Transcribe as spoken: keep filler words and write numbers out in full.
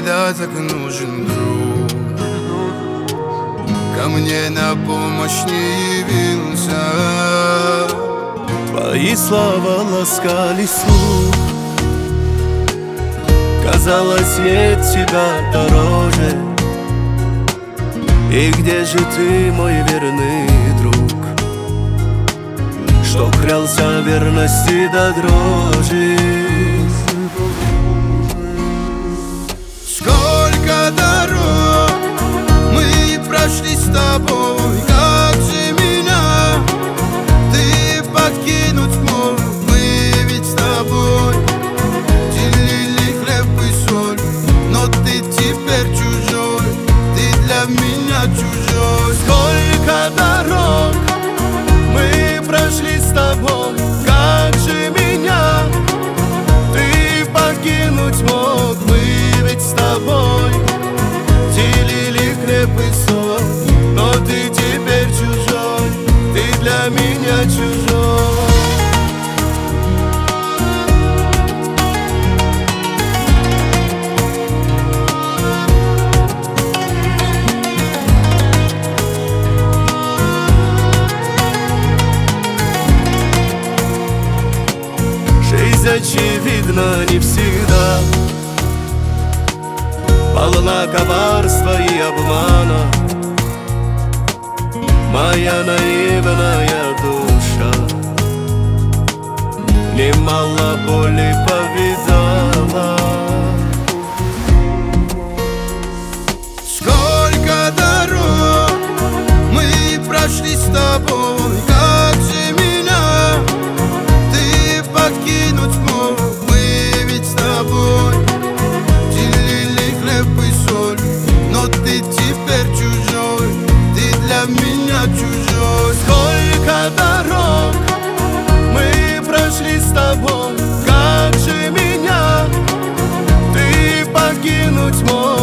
всегда так нужен друг. Ко мне на помощь не явился. Твои слова ласкали слух. Казалось, нет тебя дороже. И где же ты, мой верный друг, что клялся верности до дрожи? Сколько дорог мы прошли с тобой, как же меня ты покинуть мог? Мы ведь с тобой делили хлеб и соль, но ты теперь чужой, ты для меня чужой. Сколько дорог мы прошли с тобой, как же меня ты покинуть мог? Мы ведь с тобой делили хлеб и соль, но ты теперь чужой, ты для меня чужой. Жизнь, очевидно, не всегда полна коварства и обмана. Моя наивная душа немало боли повидала. Сколько дорог мы прошли с тобой, как же меня ты покинуть мог? Мы ведь с тобой делили хлеб и соль, но ты теперь чужой, ты для меня чужой. Сколько дорог мы прошли с тобой, как же меня ты покинуть мог?